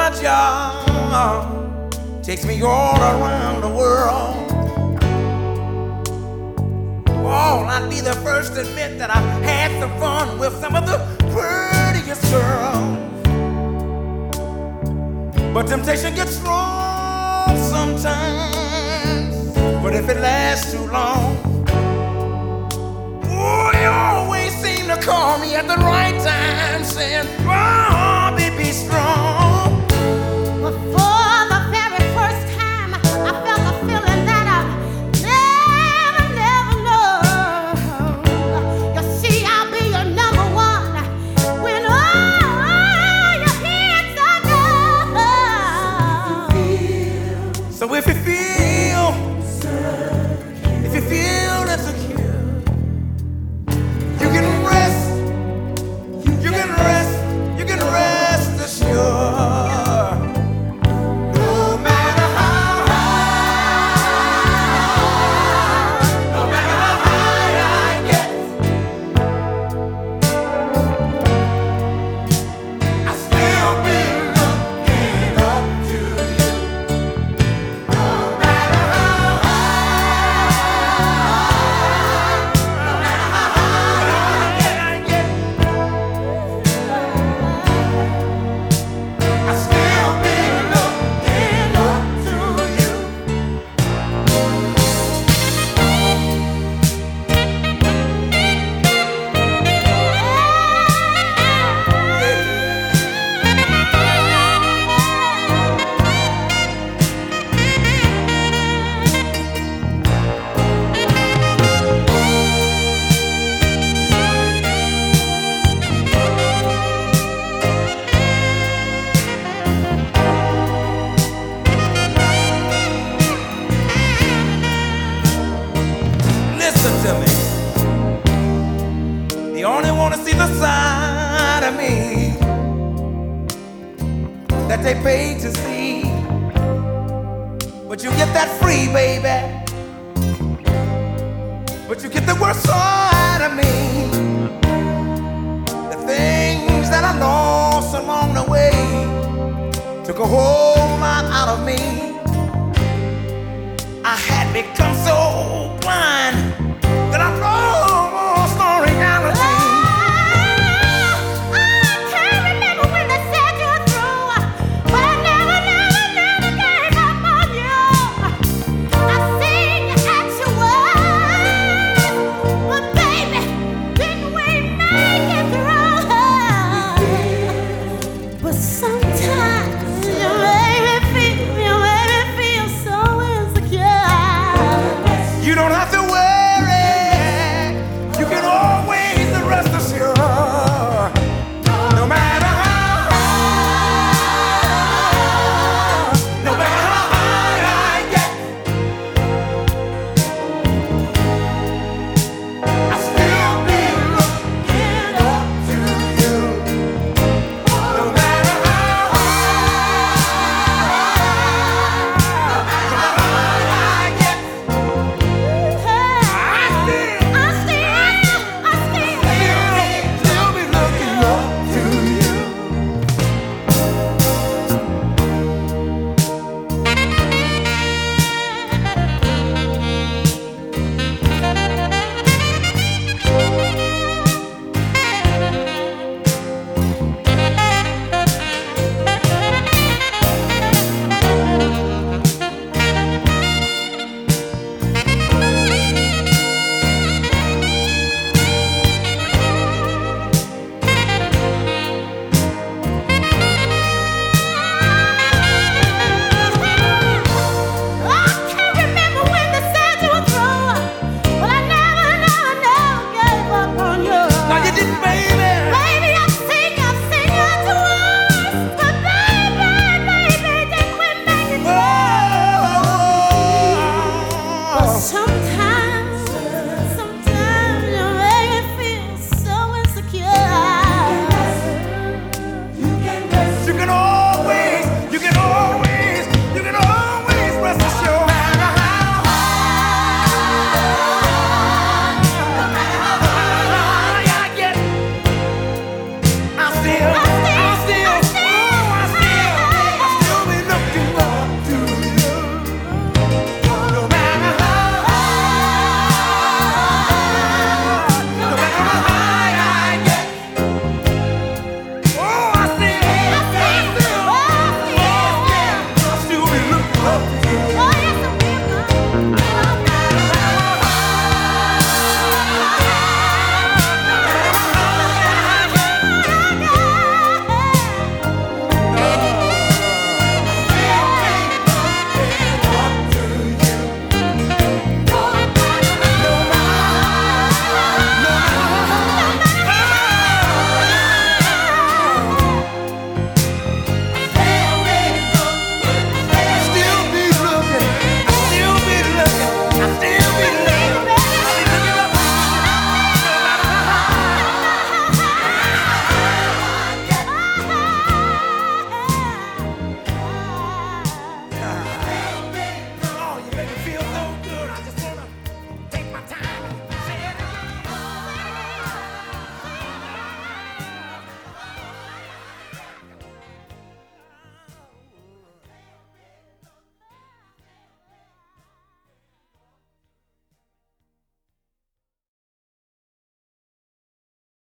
my job takes me all around the world. Oh, I'd be the first to admit that I've had some fun with some of the prettiest girls. But temptation gets strong sometimes. But if it lasts too long, oh, you always seem to call me at the right time, saying, oh, baby, strong. But for the very first time, I felt a feeling that I never known. You see, I'll be your number one when all your hits are done. So if you feel insecure, you can rest assured. No matter how high, no matter how high I get, I still be looking up to you. No matter how high, no matter how high I get, I still be looking up to you. Listen to me. You only want to see the side of me that they paid to see, but you get that free, baby. But you get the worst side of me, the things that I lost along the way took a whole lot out of me. I had become so